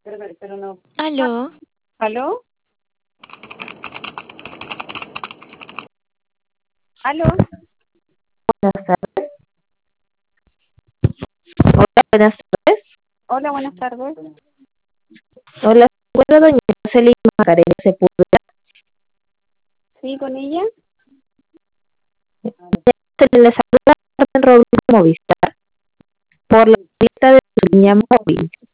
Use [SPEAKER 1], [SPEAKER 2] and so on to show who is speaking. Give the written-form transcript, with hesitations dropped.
[SPEAKER 1] pero no.
[SPEAKER 2] Aló,
[SPEAKER 1] ¿Aló? ¿Aló?
[SPEAKER 2] buenas tardes. Buenas tardes.
[SPEAKER 1] Hola, buenas tardes.
[SPEAKER 2] Hola, ¿se encuentra doña Jocelyn Macarena Sepúlveda?
[SPEAKER 1] ¿Sí, con ella?
[SPEAKER 2] Se le saluda en Robles Movistar por la lista de su línea móvil.